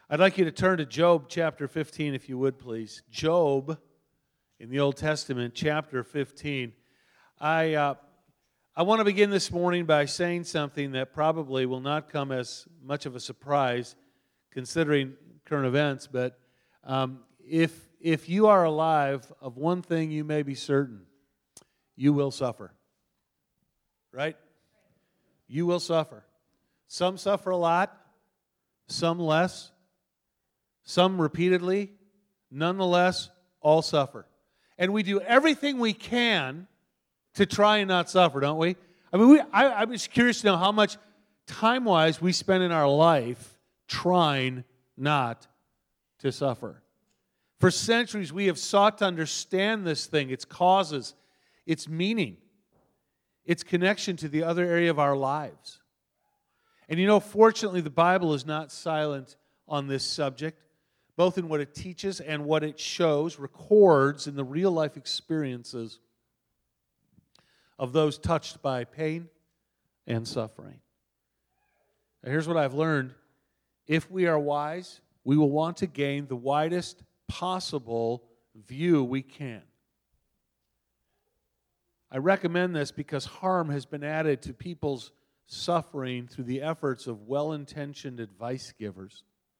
I'd like you to turn to Job chapter 15, if you would, please. Job, in the Old Testament, chapter 15. I want to begin this morning by saying something that probably will not come as much of a surprise, considering current events, but if you are alive, of one thing you may be certain: you will suffer. Right? You will suffer. Some suffer a lot, some less, some repeatedly. Nonetheless, all suffer. And we do everything we can to try and not suffer, don't we? I mean, I'm just curious to know how much time-wise we spend in our life trying not to suffer. For centuries, we have sought to understand this thing, its causes, its meaning, its connection to the other area of our lives. And you know, fortunately, the Bible is not silent on this subject, both in what it teaches and what it shows, records in the real-life experiences of those touched by pain and suffering. Now, here's what I've learned. If we are wise, we will want to gain the widest possible view we can. I recommend this because harm has been added to people's suffering through the efforts of well-intentioned advice givers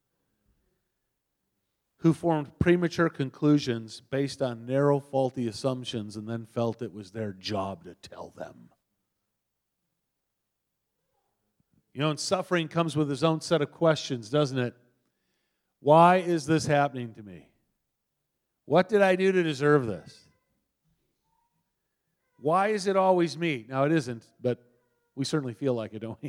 who formed premature conclusions based on narrow, faulty assumptions and then felt it was their job to tell them. You know, and suffering comes with its own set of questions, doesn't it? Why is this happening to me? What did I do to deserve this? Why is it always me? Now, it isn't, but we certainly feel like it, don't we?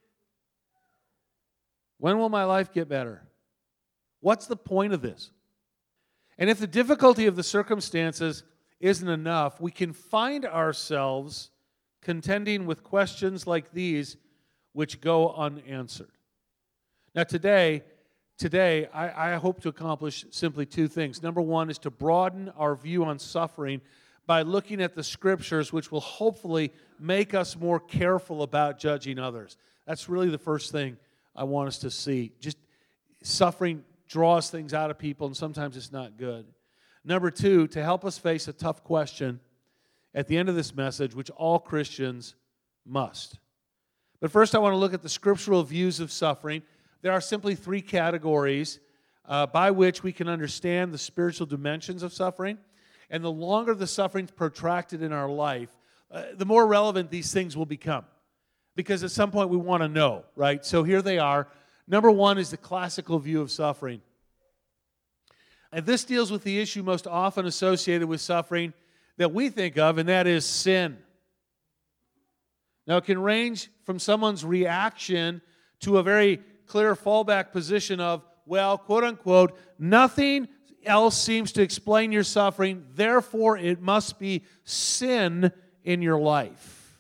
When will my life get better? What's the point of this? And if the difficulty of the circumstances isn't enough, we can find ourselves contending with questions like these which go unanswered. Now today I hope to accomplish simply two things. Number one is to broaden our view on suffering by looking at the Scriptures, which will hopefully make us more careful about judging others. That's really the first thing I want us to see. Just suffering draws things out of people, and sometimes it's not good. Number two, to help us face a tough question at the end of this message, which all Christians must. But first, I want to look at the scriptural views of suffering. There are simply three categories by which we can understand the spiritual dimensions of suffering. And the longer the suffering's protracted in our life, the more relevant these things will become. Because at some point we want to know, right? So here they are. Number one is the classical view of suffering. And this deals with the issue most often associated with suffering that we think of, and that is sin. Now, it can range from someone's reaction to a very clear fallback position of, well, quote unquote, nothing else seems to explain your suffering, therefore it must be sin in your life.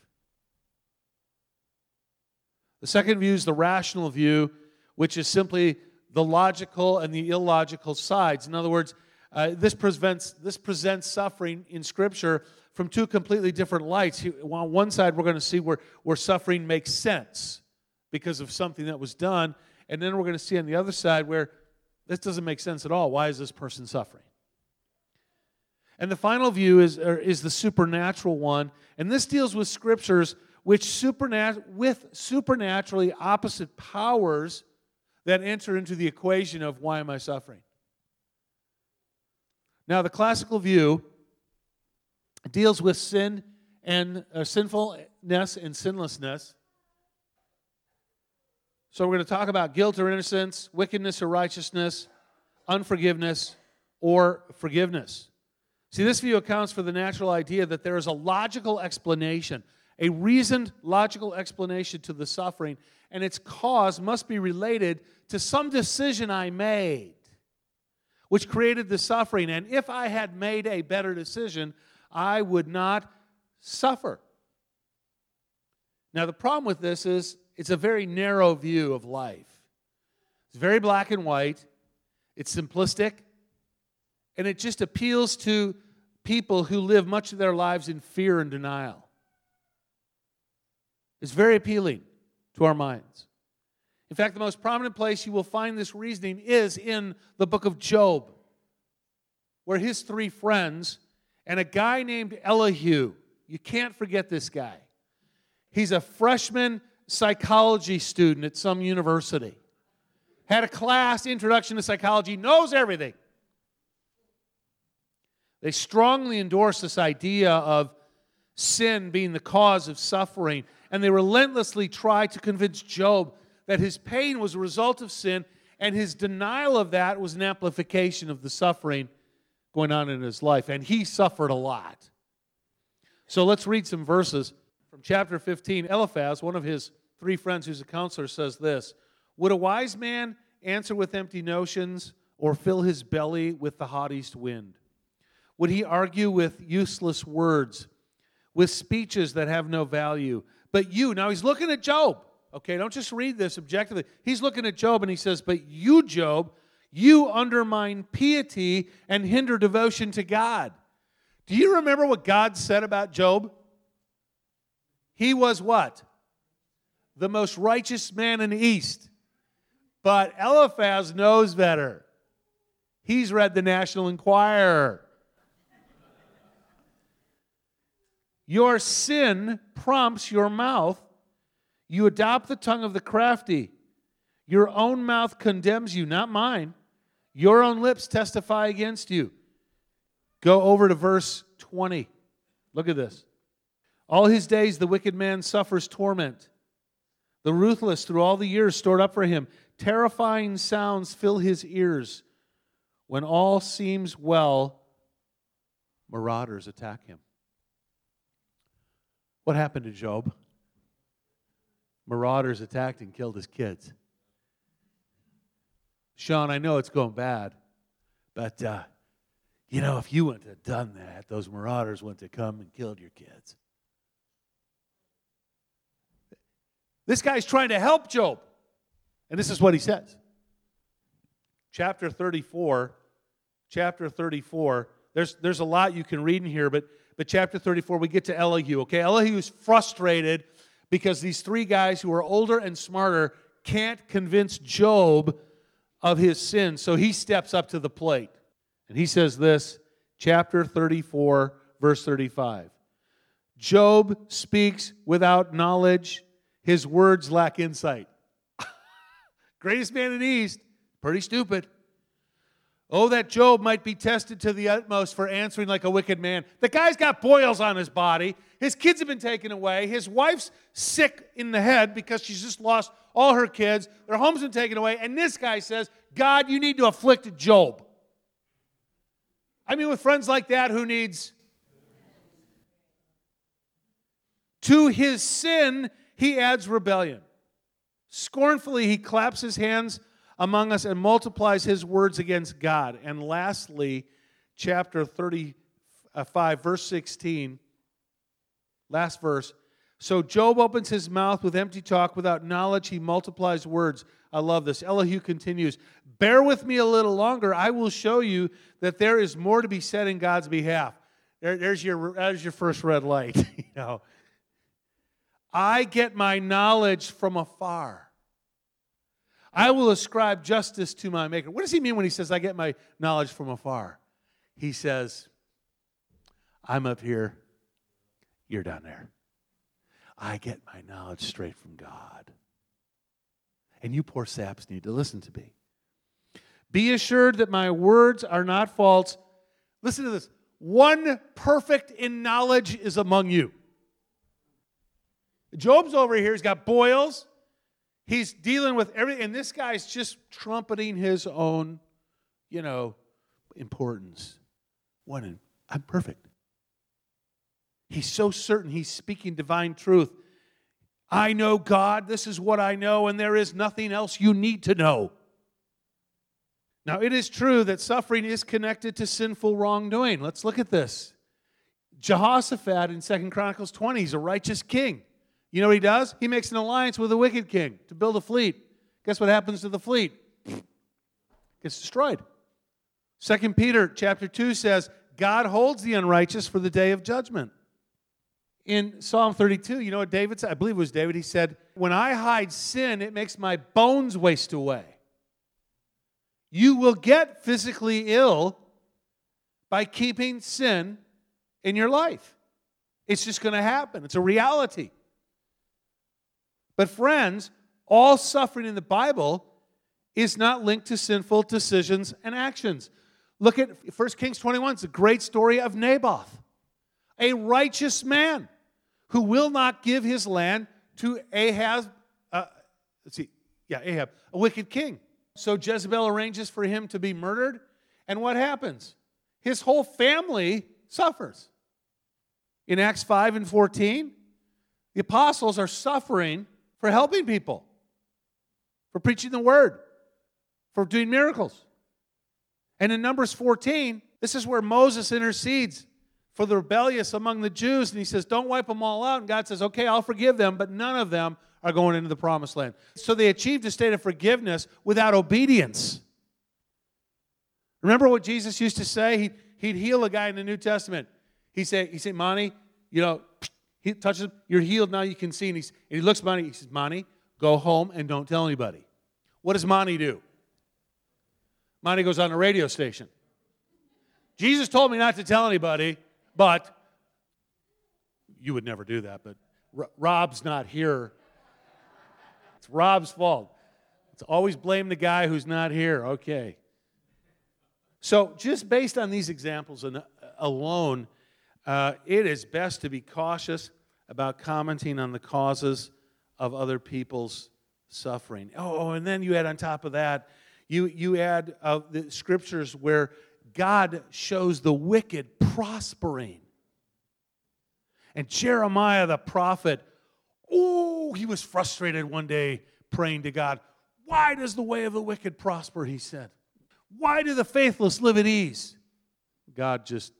The second view is the rational view, which is simply the logical and the illogical sides. In other words, this presents suffering in Scripture from two completely different lights. On one side, we're going to see where suffering makes sense because of something that was done, and then we're going to see on the other side where this doesn't make sense at all. Why is this person suffering? And the final view is the supernatural one, and this deals with Scriptures with supernaturally opposite powers that enter into the equation of why am I suffering? Now, the classical view deals with sin and sinfulness and sinlessness. So we're going to talk about guilt or innocence, wickedness or righteousness, unforgiveness or forgiveness. See, this view accounts for the natural idea that there is a logical explanation, a reasoned logical explanation to the suffering, and its cause must be related to some decision I made, which created the suffering. And if I had made a better decision, I would not suffer. Now, the problem with this is it's a very narrow view of life. It's very black and white. It's simplistic. And it just appeals to people who live much of their lives in fear and denial. It's very appealing to our minds. In fact, the most prominent place you will find this reasoning is in the book of Job, where his three friends and a guy named Elihu, you can't forget this guy. He's a freshman psychology student at some university. Had a class, Introduction to Psychology, knows everything. They strongly endorse this idea of sin being the cause of suffering, and they relentlessly try to convince Job that his pain was a result of sin, and his denial of that was an amplification of the suffering going on in his life, and he suffered a lot. So let's read some verses from chapter 15. Eliphaz, one of his three friends who's a counselor, says this: "Would a wise man answer with empty notions, or fill his belly with the hot east wind? Would he argue with useless words, with speeches that have no value? But you," now he's looking at Job. Okay, don't just read this objectively. He's looking at Job and he says, "But you, Job, you undermine piety and hinder devotion to God." Do you remember what God said about Job? He was what? The most righteous man in the East. But Eliphaz knows better. He's read the National Enquirer. Your sin prompts your mouth. You adopt the tongue of the crafty. Your own mouth condemns you, not mine. Your own lips testify against you. Go over to verse 20. Look at this. All his days the wicked man suffers torment. The ruthless through all the years stored up for him. Terrifying sounds fill his ears. When all seems well, marauders attack him. What happened to Job? Marauders attacked and killed his kids. Sean, I know it's going bad, but if you wouldn't have done that, those marauders wouldn't have come and killed your kids. This guy's trying to help Job. And this is what he says. Chapter 34, there's a lot you can read in here, but chapter 34, we get to Elihu, okay? Elihu's frustrated because these three guys who are older and smarter can't convince Job of his sin, so he steps up to the plate. And he says this, chapter 34, verse 35. Job speaks without knowledge. His words lack insight. Greatest man in the East, pretty stupid. Oh, that Job might be tested to the utmost for answering like a wicked man. The guy's got boils on his body. His kids have been taken away. His wife's sick in the head because she's just lost all her kids. Their home's been taken away. And this guy says, God, you need to afflict Job. I mean, with friends like that, who needs? To his sin, he adds rebellion. Scornfully, he claps his hands among us and multiplies his words against God. And lastly, chapter 35, verse 16, last verse. So Job opens his mouth with empty talk. Without knowledge, he multiplies words. I love this. Elihu continues, bear with me a little longer. I will show you that there is more to be said in God's behalf. There's your first red light. I get my knowledge from afar. I will ascribe justice to my Maker. What does he mean when he says, I get my knowledge from afar? He says, I'm up here, you're down there. I get my knowledge straight from God. And you poor saps need to listen to me. Be assured that my words are not false. Listen to this. One perfect in knowledge is among you. Job's over here. He's got boils. He's dealing with everything. And this guy's just trumpeting his own, importance. I'm perfect. He's so certain he's speaking divine truth. I know God. This is what I know. And there is nothing else you need to know. Now, it is true that suffering is connected to sinful wrongdoing. Let's look at this. Jehoshaphat in 2 Chronicles 20, he's a righteous king. You know what he does? He makes an alliance with a wicked king to build a fleet. Guess what happens to the fleet? Gets destroyed. 2 Peter chapter 2 says, God holds the unrighteous for the day of judgment. In Psalm 32, you know what David said? I believe it was David. He said, when I hide sin, it makes my bones waste away. You will get physically ill by keeping sin in your life. It's just going to happen. It's a reality. But friends, all suffering in the Bible is not linked to sinful decisions and actions. Look at 1 Kings 21. It's a great story of Naboth, a righteous man who will not give his land to Ahab, Ahab, a wicked king. So Jezebel arranges for him to be murdered, and what happens? His whole family suffers. In Acts 5 and 14, the apostles are suffering for helping people, for preaching the word, for doing miracles. And in Numbers 14, this is where Moses intercedes for the rebellious among the Jews, and he says, don't wipe them all out. And God says, okay, I'll forgive them, but none of them are going into the promised land. So they achieved a state of forgiveness without obedience. Remember what Jesus used to say? He'd heal a guy in the New Testament. He'd say, Monty, he touches him, you're healed, now you can see. And he looks at Monty, he says, Monty, go home and don't tell anybody. What does Monty do? Monty goes on the radio station. Jesus told me not to tell anybody, but you would never do that, but Rob's not here. It's Rob's fault. It's always blame the guy who's not here. Okay. So just based on these examples alone, it is best to be cautious about commenting on the causes of other people's suffering. Oh, and then you add on top of that, you add the scriptures where God shows the wicked prospering. And Jeremiah the prophet, he was frustrated one day praying to God. Why does the way of the wicked prosper, he said. Why do the faithless live at ease? God just,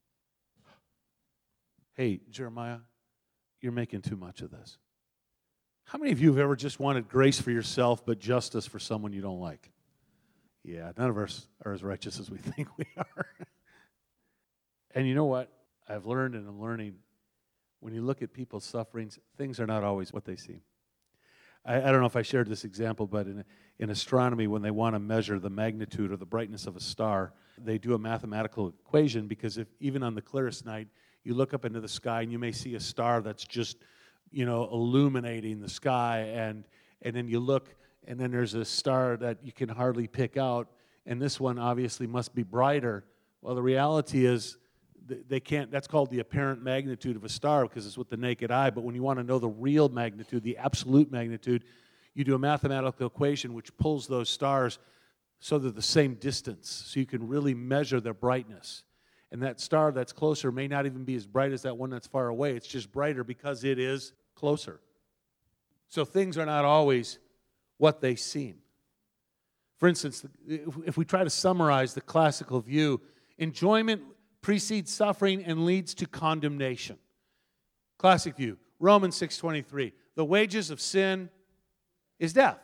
hey, Jeremiah, you're making too much of this. How many of you have ever just wanted grace for yourself but justice for someone you don't like? Yeah, none of us are as righteous as we think we are. And you know what? I've learned and I'm learning, when you look at people's sufferings, things are not always what they seem. I don't know if I shared this example, but in astronomy, when they want to measure the magnitude or the brightness of a star, they do a mathematical equation, because if even on the clearest night, you look up into the sky and you may see a star that's just, illuminating the sky, and then you look, and then there's a star that you can hardly pick out, and this one obviously must be brighter. Well, the reality is they can't. That's called the apparent magnitude of a star, because it's with the naked eye. But when you want to know the real magnitude, the absolute magnitude, you do a mathematical equation which pulls those stars so they're the same distance, so you can really measure their brightness. And that star that's closer may not even be as bright as that one that's far away. It's just brighter because it is closer. So things are not always what they seem. For instance, if we try to summarize the classical view, enjoyment precedes suffering and leads to condemnation. Classic view, Romans 6:23. The wages of sin is death.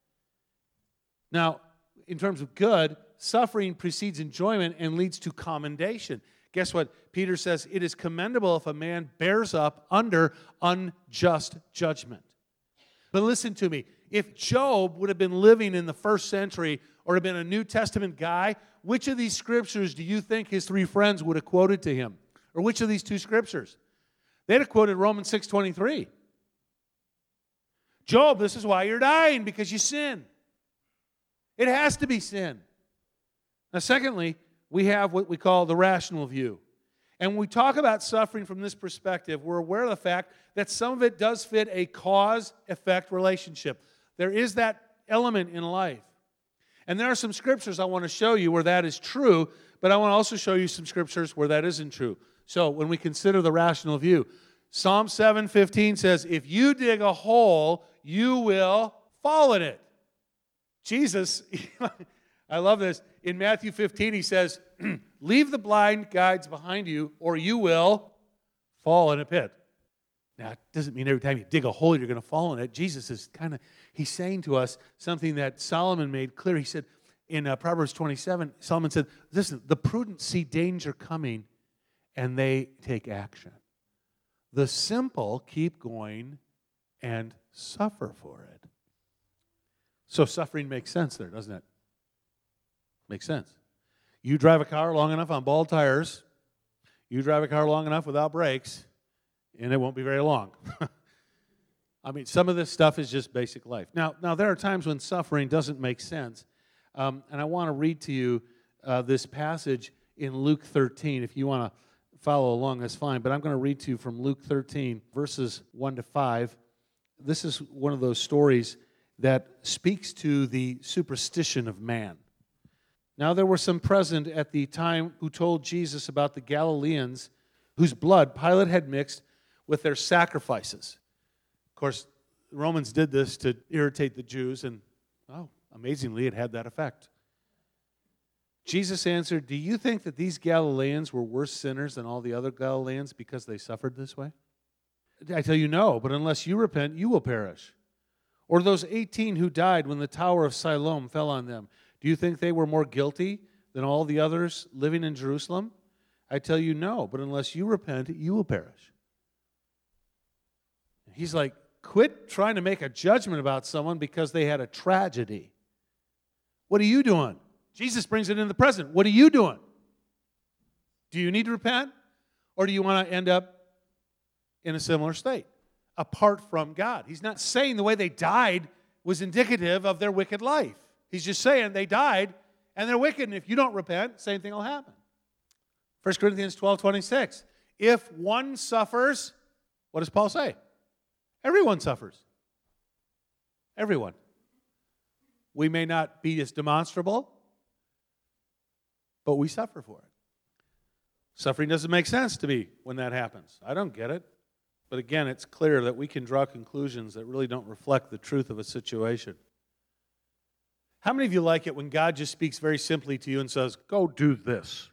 Now, in terms of good, suffering precedes enjoyment and leads to commendation. Guess what? Peter says, it is commendable if a man bears up under unjust judgment. But listen to me. If Job would have been living in the first century or had been a New Testament guy, which of these scriptures do you think his three friends would have quoted to him? Or which of these two scriptures? They'd have quoted Romans 6:23. Job, this is why you're dying, because you sin. It has to be sin. Now, secondly, we have what we call the rational view. And when we talk about suffering from this perspective, we're aware of the fact that some of it does fit a cause-effect relationship. There is that element in life. And there are some scriptures I want to show you where that is true, but I want to also show you some scriptures where that isn't true. So when we consider the rational view, Psalm 7:15 says, if you dig a hole, you will fall in it. Jesus, I love this. In Matthew 15, he says, leave the blind guides behind you, or you will fall in a pit. Now, it doesn't mean every time you dig a hole, you're going to fall in it. Jesus is he's saying to us something that Solomon made clear. He said in Proverbs 27, Solomon said, listen, the prudent see danger coming, and they take action. The simple keep going and suffer for it. So suffering makes sense there, doesn't it? Makes sense. You drive a car long enough on bald tires, you drive a car long enough without brakes, and it won't be very long. I mean, some of this stuff is just basic life. Now there are times when suffering doesn't make sense, and I want to read to you this passage in Luke 13. If you want to follow along, that's fine, but I'm going to read to you from Luke 13, verses 1 to 5. This is one of those stories that speaks to the superstition of man. Now there were some present at the time who told Jesus about the Galileans whose blood Pilate had mixed with their sacrifices. Of course, the Romans did this to irritate the Jews, and amazingly, it had that effect. Jesus answered, "Do you think that these Galileans were worse sinners than all the other Galileans because they suffered this way? I tell you no, but unless you repent, you will perish. Or those 18 who died when the Tower of Siloam fell on them, do you think they were more guilty than all the others living in Jerusalem? I tell you no, but unless you repent, you will perish." He's like, quit trying to make a judgment about someone because they had a tragedy. What are you doing? Jesus brings it in the present. What are you doing? Do you need to repent? Or do you want to end up in a similar state, apart from God? He's not saying the way they died was indicative of their wicked life. He's just saying they died and they're wicked, and if you don't repent, same thing will happen. 1 Corinthians 12:26. If one suffers, what does Paul say? Everyone suffers. Everyone. We may not be as demonstrable, but we suffer for it. Suffering doesn't make sense to me when that happens. I don't get it. But again, it's clear that we can draw conclusions that really don't reflect the truth of a situation. How many of you like it when God just speaks very simply to you and says, go do this?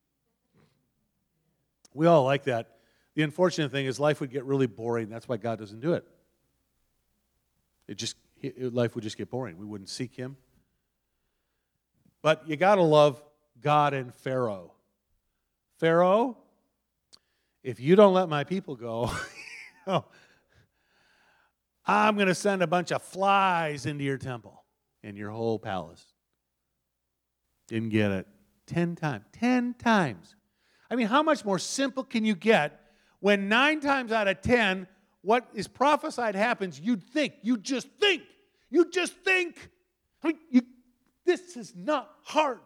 We all like that. The unfortunate thing is life would get really boring. That's why God doesn't do it. Life would just get boring. We wouldn't seek Him. But you got to love God and Pharaoh. Pharaoh, if you don't let my people go, I'm going to send a bunch of flies into your temple and your whole palace. Didn't get it. 10 times. 10 times. I mean, how much more simple can you get when 9 times out of 10, what is prophesied happens? You just think. I mean, this is not hard.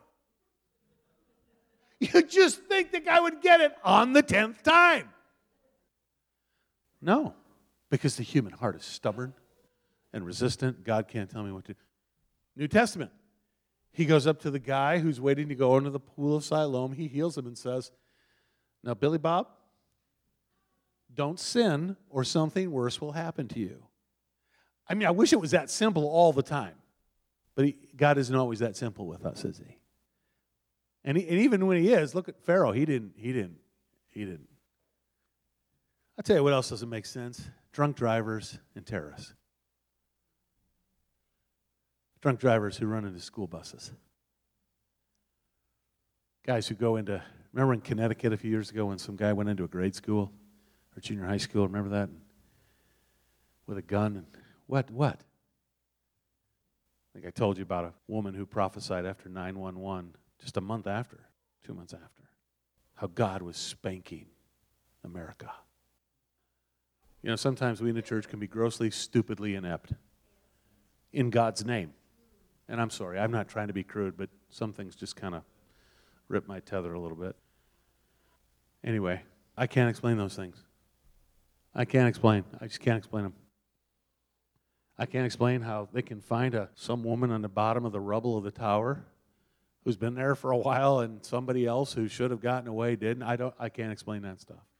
You just think the guy would get it on the 10th time. No, because the human heart is stubborn and resistant. God can't tell me what to do. New Testament. He goes up to the guy who's waiting to go into the pool of Siloam. He heals him and says, now, Billy Bob, don't sin or something worse will happen to you. I mean, I wish it was that simple all the time. But God isn't always that simple with us, is He? And even when He is, look at Pharaoh. He didn't. I'll tell you what else doesn't make sense. Drunk drivers and terrorists. Drunk drivers who run into school buses. Guys who go into, remember in Connecticut a few years ago when some guy went into a grade school or junior high school, remember that? With a gun and what? I think I told you about a woman who prophesied after 9/11, just a month after, 2 months after, how God was spanking America. You know, sometimes we in the church can be grossly, stupidly inept in God's name. And I'm sorry, I'm not trying to be crude, but some things just kind of rip my tether a little bit. Anyway, I can't explain those things. I just can't explain them. I can't explain how they can find some woman on the bottom of the rubble of the tower who's been there for a while and somebody else who should have gotten away didn't. I can't explain that stuff.